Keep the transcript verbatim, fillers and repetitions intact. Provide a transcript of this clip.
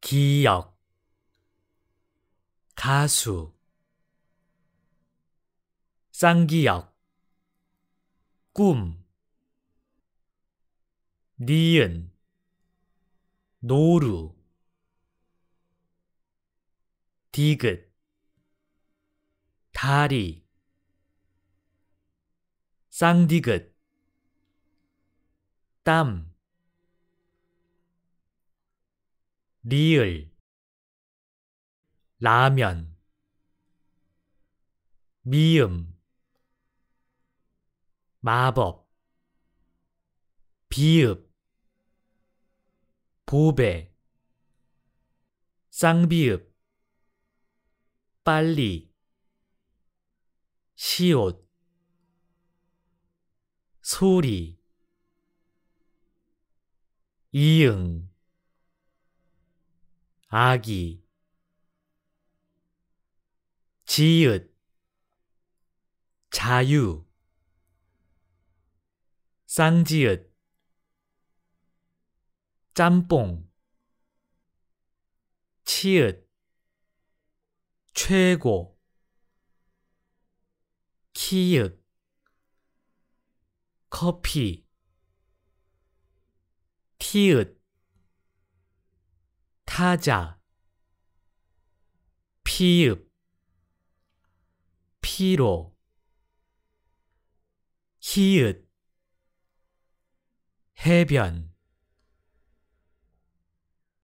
기억, 가수, 쌍기역, 꿈, 니은, 노루, 디귿, 다리, 쌍디귿, 땀, 리을, 라면, 미음, 마법, 비읍, 보배, 쌍비읍, 빨리, 시옷, 소리, 이응, 아기, 지읒, 자유, 쌍지읒, 짬뽕, 치읒, 최고, 키읔, 커피, 티읕, 타자, 피읍, 피로, 히읗, 해변,